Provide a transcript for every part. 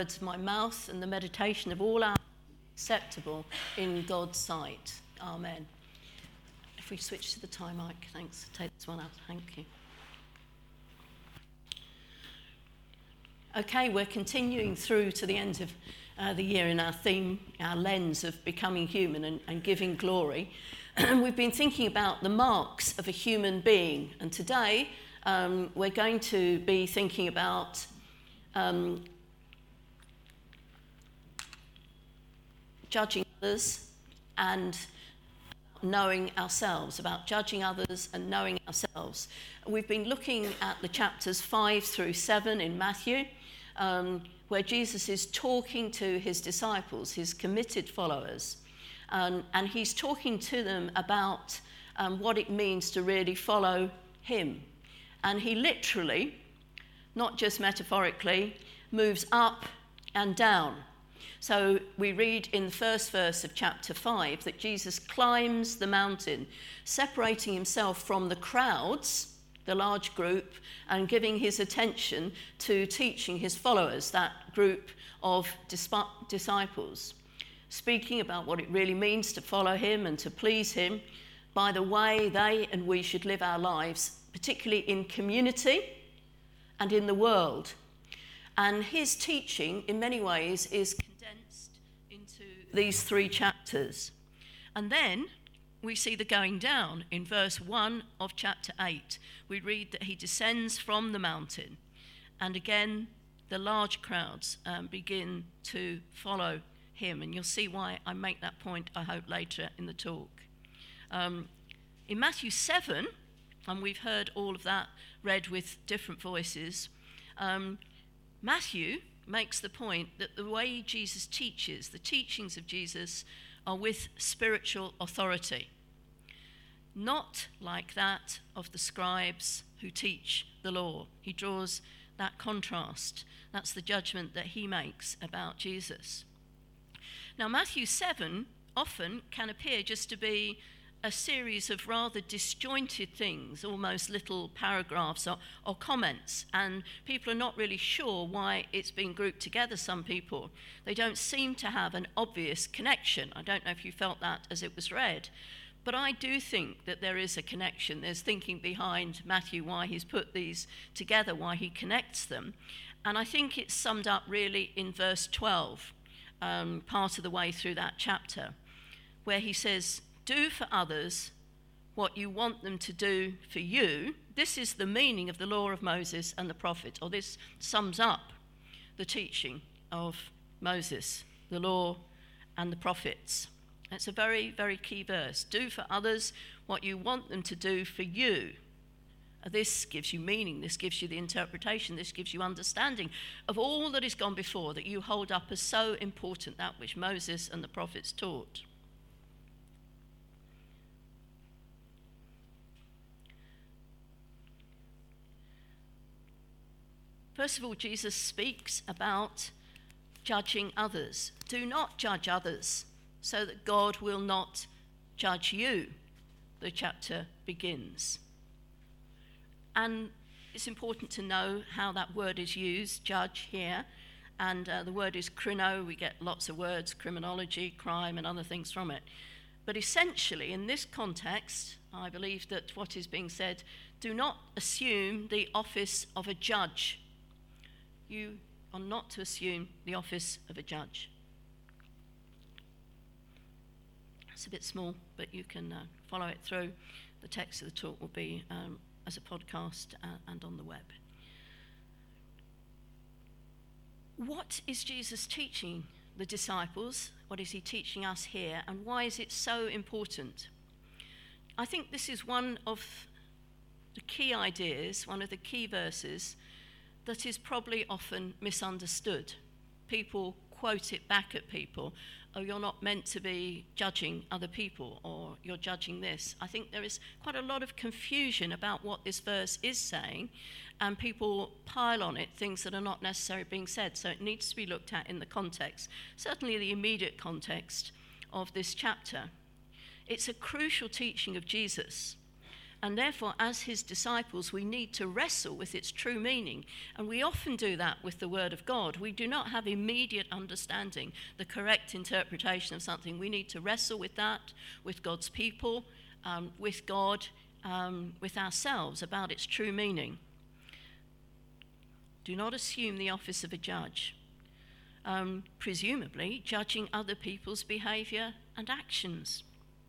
words of my mouth and the meditation of all our acceptable in God's sight. Amen. If we switch to the time mic, thanks. Take this one out. Thank you. Okay, we're continuing through to the end of the year in our theme, our lens of becoming human and giving glory. We've been thinking about the marks of a human being, and today we're going to be thinking about judging others and knowing ourselves, about judging others and knowing ourselves. We've been looking at the chapters 5 through 7 in Matthew, where Jesus is talking to his disciples, his committed followers, and he's talking to them about what it means to really follow him. And he literally, not just metaphorically, moves up and down. So we read in the first verse of chapter 5 that Jesus climbs the mountain, separating himself from the crowds, the large group, and giving his attention to teaching his followers, that group of disciples, speaking about what it really means to follow him and to please him by the way they and we should live our lives, particularly in community and in the world. And his teaching, in many ways, is condensed into these 3 chapters. And then we see the going down in verse 1 of chapter 8. We read that he descends from the mountain, and again the large crowds begin to follow him. And you'll see why I make that point, I hope, later in the talk. In Matthew 7, and we've heard all of that read with different voices, Matthew makes the point that the way Jesus teaches, the teachings of Jesus, are with spiritual authority, not like that of the scribes who teach the law. He draws that contrast. That's the judgment that he makes about Jesus. Now, Matthew 7 often can appear just to be a series of rather disjointed things, almost little paragraphs or comments, and people are not really sure why it's been grouped together, some people. They don't seem to have an obvious connection. I don't know if you felt that as it was read, but I do think that there is a connection. There's thinking behind Matthew, why he's put these together, why he connects them, and I think it's summed up really in verse 12, part of the way through that chapter, where he says, "Do for others what you want them to do for you. This is the meaning of the law of Moses and the prophets," or this sums up the teaching of Moses, the law and the prophets. It's a very, very key verse. Do for others what you want them to do for you. This gives you meaning, this gives you the interpretation, this gives you understanding of all that has gone before, that you hold up as so important, that which Moses and the prophets taught. First of all, Jesus speaks about judging others. Do not judge others, so that God will not judge you, the chapter begins. And it's important to know how that word is used, judge here, and the word is krino. We get lots of words, criminology, crime, and other things from it. But essentially, in this context, I believe that what is being said, do not assume the office of a judge. You are not to assume the office of a judge. It's a bit small, but you can follow it through. The text of the talk will be as a podcast and on the web. What is Jesus teaching the disciples? What is he teaching us here? And why is it so important? I think this is one of the key ideas, one of the key verses that is probably often misunderstood. People quote it back at people, "Oh, you're not meant to be judging other people," or "you're judging this." I think there is quite a lot of confusion about what this verse is saying, and people pile on it things that are not necessarily being said, so it needs to be looked at in the context, certainly the immediate context of this chapter. It's a crucial teaching of Jesus, And therefore, as his disciples, we need to wrestle with its true meaning. And we often do that with the Word of God. We do not have immediate understanding, the correct interpretation of something. We need to wrestle with that, with God's people, with God, with ourselves about its true meaning. Do not assume the office of a judge, presumably judging other people's behaviour and actions.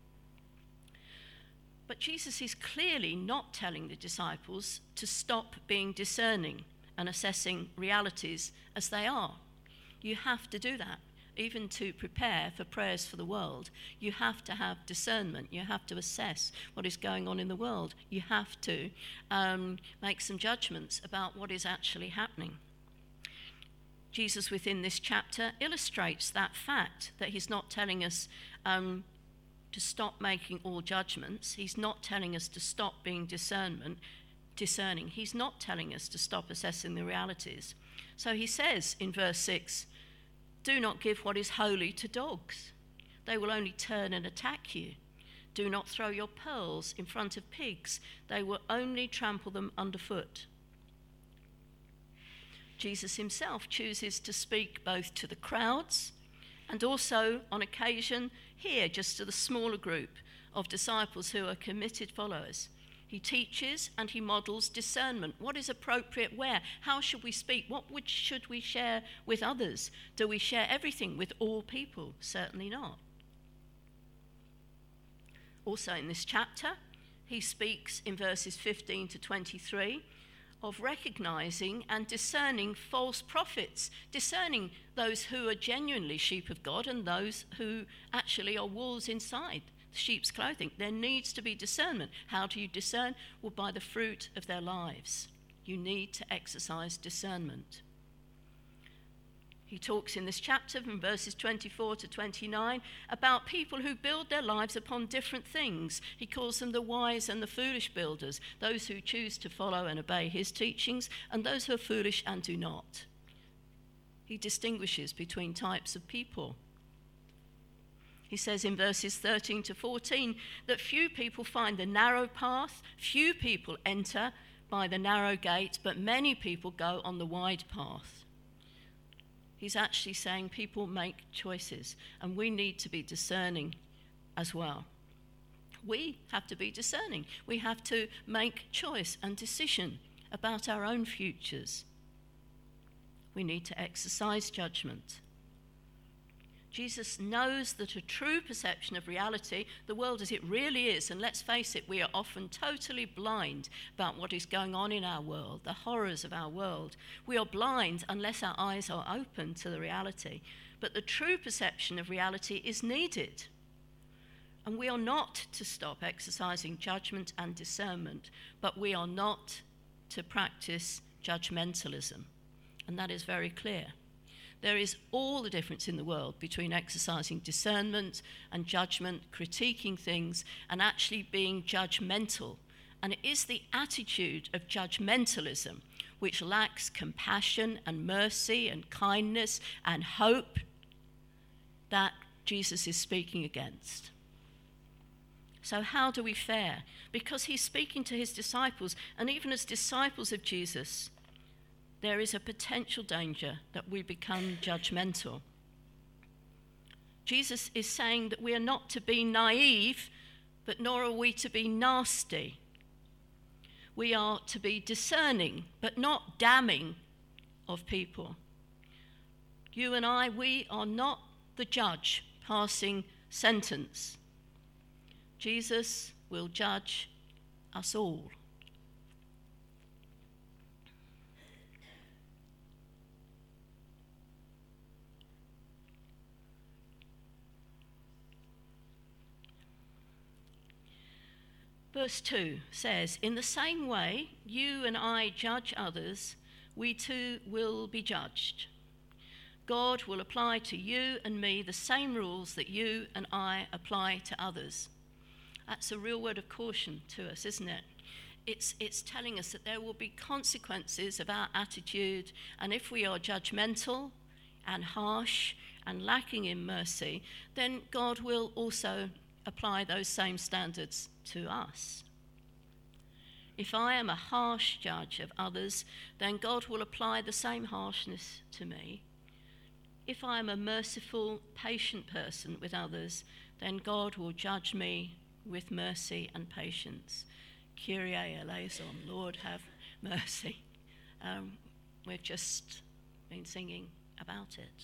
But Jesus is clearly not telling the disciples to stop being discerning and assessing realities as they are. You have to do that. Even to prepare for prayers for the world, you have to have discernment. You have to assess what is going on in the world. You have to make some judgments about what is actually happening. Jesus, within this chapter, illustrates that fact that he's not telling us to stop making all judgments. He's not telling us to stop being discerning. He's not telling us to stop assessing the realities. So he says in verse 6, do not give what is holy to dogs. They will only turn and attack you. Do not throw your pearls in front of pigs. They will only trample them underfoot. Jesus himself chooses to speak both to the crowds and also, on occasion, here, just to the smaller group of disciples who are committed followers. He teaches and he models discernment. What is appropriate where? How should we speak? What should we share with others? Do we share everything with all people? Certainly not. Also in this chapter, he speaks in verses 15 to 23 of recognizing and discerning false prophets, discerning those who are genuinely sheep of God and those who actually are wolves inside sheep's clothing. There needs to be discernment. How do you discern? Well, by the fruit of their lives. You need to exercise discernment. He talks in this chapter from verses 24 to 29 about people who build their lives upon different things. He calls them the wise and the foolish builders, those who choose to follow and obey his teachings, and those who are foolish and do not. He distinguishes between types of people. He says in verses 13 to 14 that few people find the narrow path, few people enter by the narrow gate, but many people go on the wide path. He's actually saying people make choices, and we need to be discerning as well. We have to be discerning. We have to make choice and decision about our own futures. We need to exercise judgment. Jesus knows that a true perception of reality, the world as it really is, and let's face it, we are often totally blind about what is going on in our world, the horrors of our world. We are blind unless our eyes are open to the reality. But the true perception of reality is needed. And we are not to stop exercising judgment and discernment, but we are not to practice judgmentalism. And that is very clear. There is all the difference in the world between exercising discernment and judgment, critiquing things, and actually being judgmental. And it is the attitude of judgmentalism which lacks compassion and mercy and kindness and hope that Jesus is speaking against. So how do we fare? Because he's speaking to his disciples, and even as disciples of Jesus, there is a potential danger that we become judgmental. Jesus is saying that we are not to be naive, but nor are we to be nasty. We are to be discerning, but not damning of people. You and I, we are not the judge passing sentence. Jesus will judge us all. Verse 2 says, in the same way you and I judge others, we too will be judged. God will apply to you and me the same rules that you and I apply to others. That's a real word of caution to us, isn't it? It's telling us that there will be consequences of our attitude, and if we are judgmental and harsh and lacking in mercy, then God will also apply those same standards to us. If I am a harsh judge of others, then God will apply the same harshness to me. If I am a merciful, patient person with others, then God will judge me with mercy and patience. Kyrie eleison, Lord have mercy. We've just been singing about it.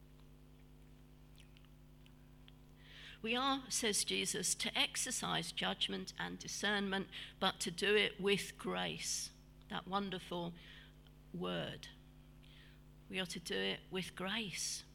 We are, says Jesus, to exercise judgment and discernment, but to do it with grace. That wonderful word. We are to do it with grace.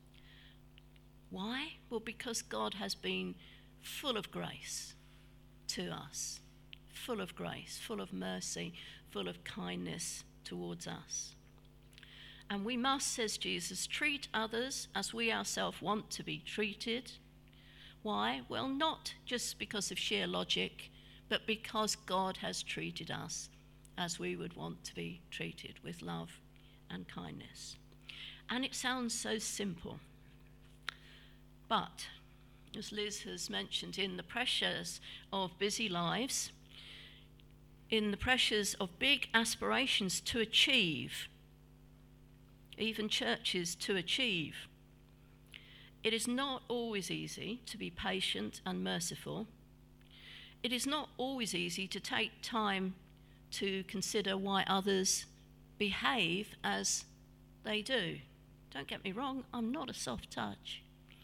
Why? Well, because God has been full of grace to us. Full of grace, full of mercy, full of kindness towards us. And we must, says Jesus, treat others as we ourselves want to be treated. Why? Well, not just because of sheer logic, but because God has treated us as we would want to be treated, with love and kindness. And it sounds so simple. But, as Liz has mentioned, in the pressures of busy lives, in the pressures of big aspirations to achieve, even churches to achieve, it is not always easy to be patient and merciful. It is not always easy to take time to consider why others behave as they do. Don't get me wrong, I'm not a soft touch.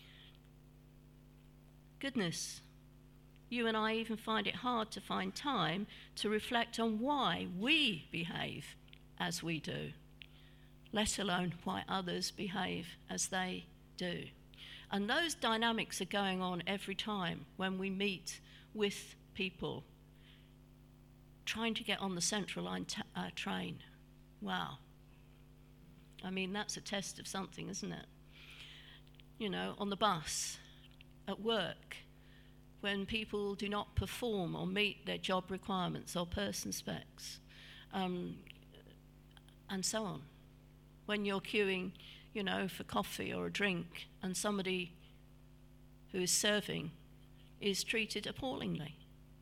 Goodness, you and I even find it hard to find time to reflect on why we behave as we do, let alone why others behave as they do. And those dynamics are going on every time when we meet with people trying to get on the Central Line train. Wow. I mean, that's a test of something, isn't it? You know, on the bus, at work, when people do not perform or meet their job requirements or person specs, and so on. When you're queuing, you know, for coffee or a drink, and somebody who is serving is treated appallingly,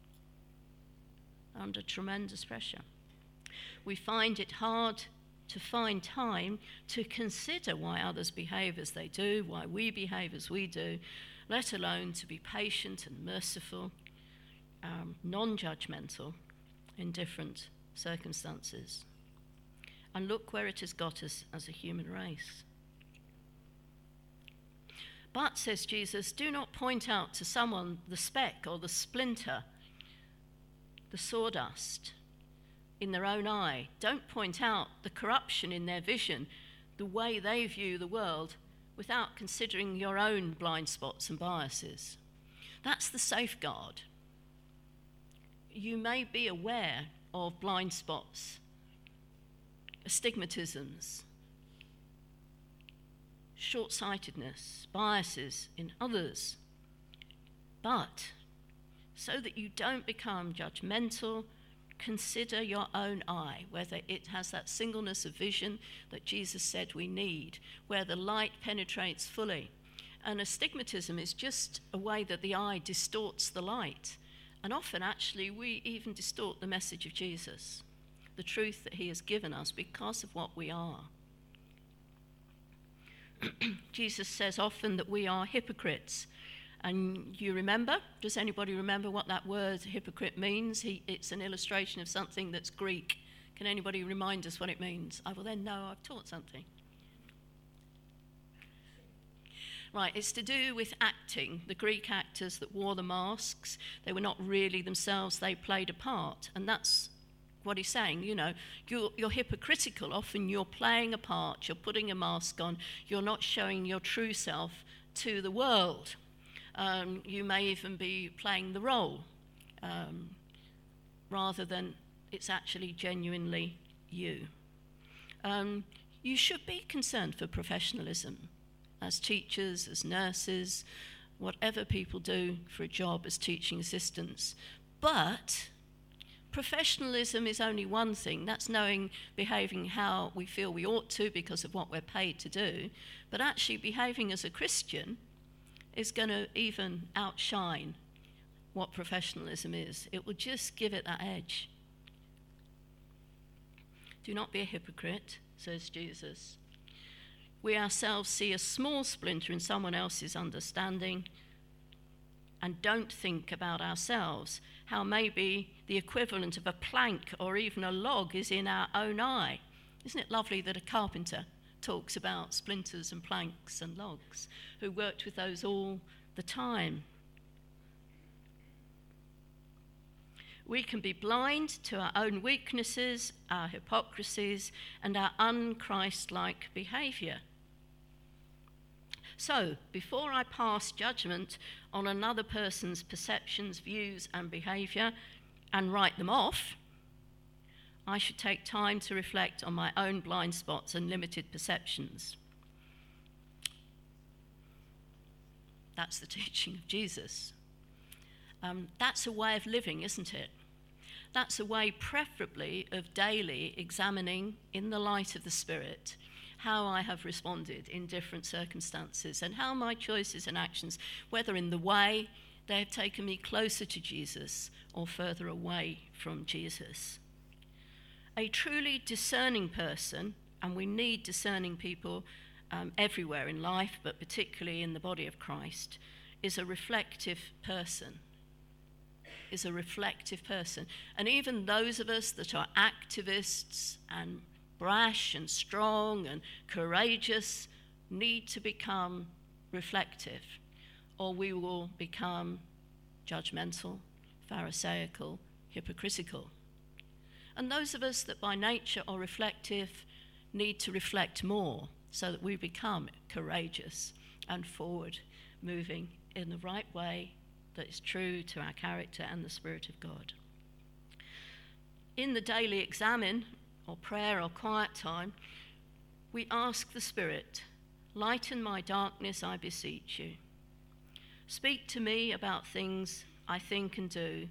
under tremendous pressure. We find it hard to find time to consider why others behave as they do, why we behave as we do, let alone to be patient and merciful, non-judgmental in different circumstances. And look where it has got us as a human race. But, says Jesus, do not point out to someone the speck or the splinter, the sawdust in their own eye. Don't point out the corruption in their vision, the way they view the world, without considering your own blind spots and biases. That's the safeguard. You may be aware of blind spots, astigmatisms, short-sightedness, biases in others, but so that you don't become judgmental, consider your own eye, whether it has that singleness of vision that Jesus said we need, where the light penetrates fully. And astigmatism is just a way that the eye distorts the light. And often, actually, we even distort the message of Jesus, the truth that he has given us because of what we are. Jesus says often that we are hypocrites. And you remember? Does anybody remember what that word hypocrite means? It's an illustration of something that's Greek. Can anybody remind us what it means? I will then know I've taught something. Right, it's to do with acting. The Greek actors that wore the masks, they were not really themselves, they played a part. And that's what he's saying, you know, you're hypocritical. Often you're playing a part, you're putting a mask on, you're not showing your true self to the world. You may even be playing the role rather than it's actually genuinely you. You should be concerned for professionalism as teachers, as nurses, whatever people do for a job as teaching assistants. But professionalism is only one thing. That's behaving how we feel we ought to because of what we're paid to do. But actually behaving as a Christian is going to even outshine what professionalism is. It will just give it that edge Do not be a hypocrite, says Jesus. We ourselves see a small splinter in someone else's understanding and don't think about ourselves, how maybe the equivalent of a plank or even a log is in our own eye. Isn't it lovely that a carpenter talks about splinters and planks and logs, who worked with those all the time? We can be blind to our own weaknesses, our hypocrisies, and our un-Christ-like behaviour. So, before I pass judgment on another person's perceptions, views, and behaviour and write them off, I should take time to reflect on my own blind spots and limited perceptions. That's the teaching of Jesus. That's a way of living, isn't it? That's a way, preferably, of daily examining in the light of the Spirit how I have responded in different circumstances and how my choices and actions, whether in the way they have taken me closer to Jesus or further away from Jesus. A truly discerning person, and we need discerning people everywhere in life, but particularly in the body of Christ, is a reflective person. And even those of us that are activists and brash and strong and courageous need to become reflective, or we will become judgmental, pharisaical, hypocritical. And those of us that by nature are reflective need to reflect more so that we become courageous and forward, moving in the right way that is true to our character and the Spirit of God. In the daily examine, or prayer or quiet time, we ask the Spirit, lighten my darkness, I beseech you. Speak to me about things I think and do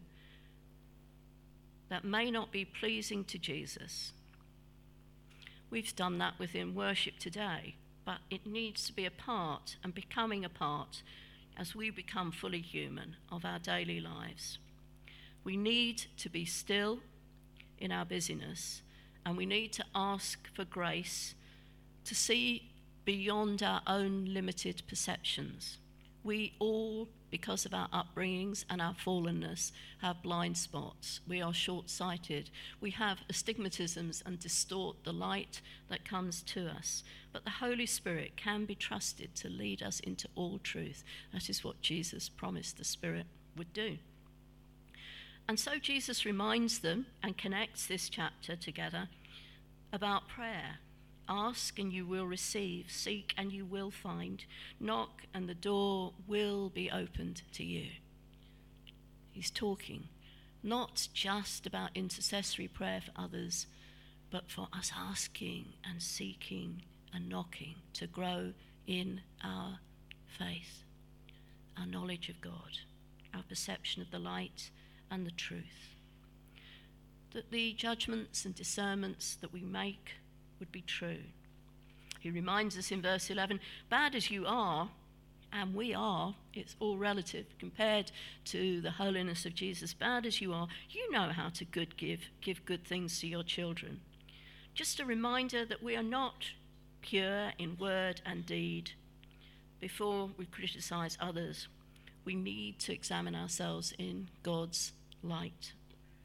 that may not be pleasing to Jesus. We've done that within worship today, but it needs to be a part and becoming a part as we become fully human of our daily lives. We need to be still in our busyness, and we need to ask for grace to see beyond our own limited perceptions. We all, because of our upbringings and our fallenness, have blind spots. We are short-sighted. We have astigmatisms and distort the light that comes to us. But the Holy Spirit can be trusted to lead us into all truth. That is what Jesus promised the Spirit would do. And so Jesus reminds them and connects this chapter together about prayer. Ask and you will receive, seek and you will find, knock and the door will be opened to you. He's talking not just about intercessory prayer for others, but for us asking and seeking and knocking to grow in our faith, our knowledge of God, our perception of the light and the truth. That the judgments and discernments that we make would be true. He reminds us in verse 11, bad as you are, and we are, it's all relative compared to the holiness of Jesus, bad as you are, you know how to give good things to your children. Just a reminder that we are not pure in word and deed. Before we criticize others, we need to examine ourselves in God's light.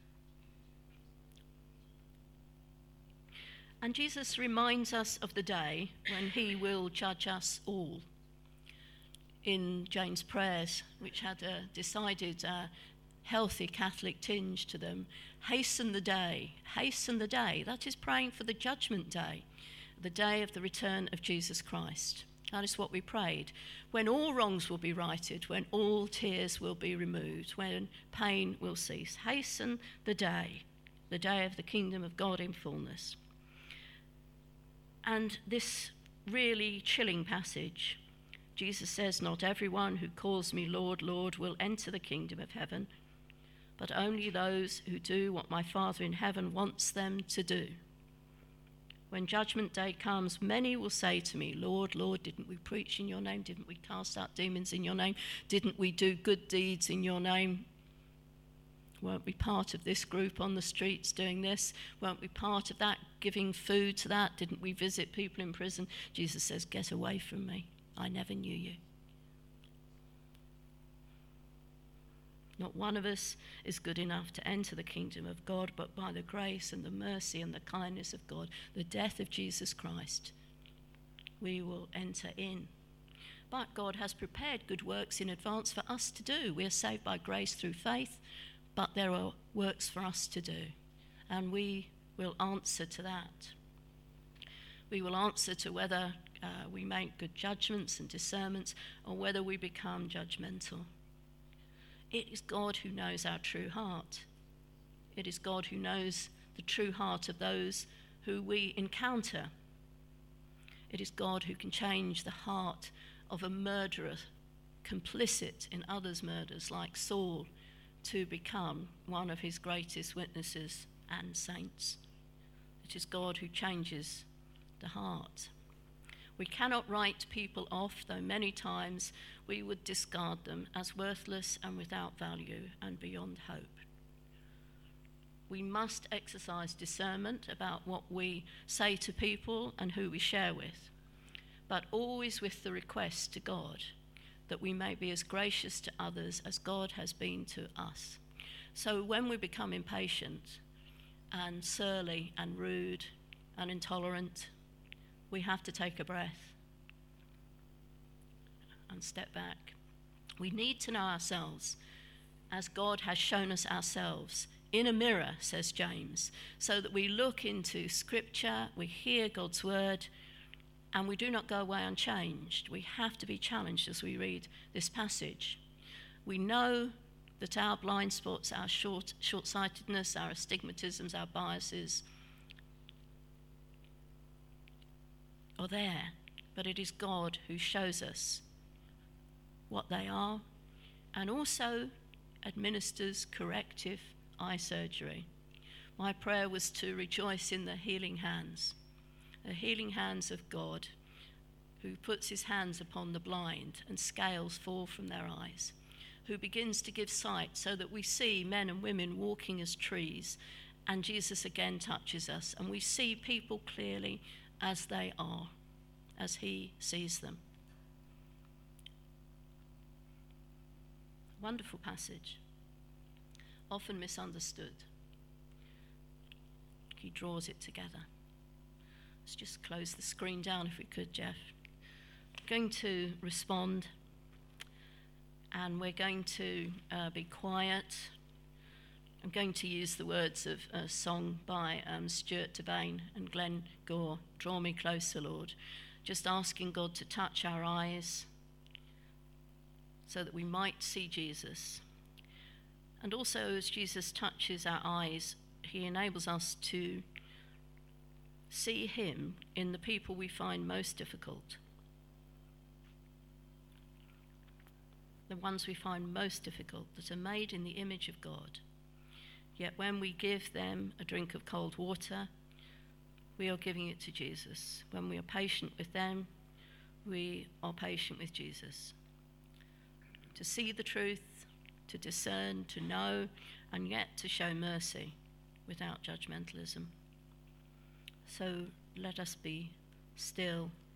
And Jesus reminds us of the day when he will judge us all. In James' prayers, which had a decided healthy Catholic tinge to them, hasten the day, that is praying for the judgment day, the day of the return of Jesus Christ. That is what we prayed. When all wrongs will be righted, when all tears will be removed, when pain will cease. Hasten the day of the kingdom of God in fullness. And this really chilling passage, Jesus says, not everyone who calls me Lord, Lord will enter the kingdom of heaven, but only those who do what my Father in heaven wants them to do. When judgment day comes, many will say to me, Lord, Lord, didn't we preach in your name? Didn't we cast out demons in your name? Didn't we do good deeds in your name? Weren't we part of this group on the streets doing this? Weren't we part of that, giving food to that? Didn't we visit people in prison? Jesus says, get away from me. I never knew you. Not one of us is good enough to enter the kingdom of God, but by the grace and the mercy and the kindness of God, the death of Jesus Christ, we will enter in. But God has prepared good works in advance for us to do. We are saved by grace through faith, but there are works for us to do, and we will answer to that. We will answer to whether we make good judgments and discernments, or whether we become judgmental. It is God who knows our true heart. It is God who knows the true heart of those who we encounter. It is God who can change the heart of a murderer, complicit in others' murders, like Saul, to become one of his greatest witnesses and saints. It is God who changes the heart. We cannot write people off, though many times we would discard them as worthless and without value and beyond hope. We must exercise discernment about what we say to people and who we share with, but always with the request to God that we may be as gracious to others as God has been to us. So when we become impatient and surly and rude and intolerant, we have to take a breath and step back. We need to know ourselves as God has shown us ourselves in a mirror, says James, so that we look into Scripture, we hear God's word, and we do not go away unchanged. We have to be challenged as we read this passage. We know that our blind spots, our short-sightedness, our astigmatisms, our biases are there, but it is God who shows us what they are and also administers corrective eye surgery. My prayer was to rejoice in the healing hands of God, who puts his hands upon the blind and scales fall from their eyes, who begins to give sight so that we see men and women walking as trees, and Jesus again touches us and we see people clearly as they are, as he sees them. Wonderful passage, often misunderstood. He draws it together. Let's just close the screen down if we could, Jeff. I'm going to respond, and we're going to be quiet. I'm going to use the words of a song by Stuart Devane and Glenn Gore, Draw Me Closer, Lord, just asking God to touch our eyes so that we might see Jesus. And also, as Jesus touches our eyes, he enables us to see him in the people we find most difficult, the ones we find most difficult, that are made in the image of God. Yet when we give them a drink of cold water, we are giving it to Jesus. When we are patient with them, we are patient with Jesus. To see the truth, to discern, to know, and yet to show mercy without judgmentalism. So let us be still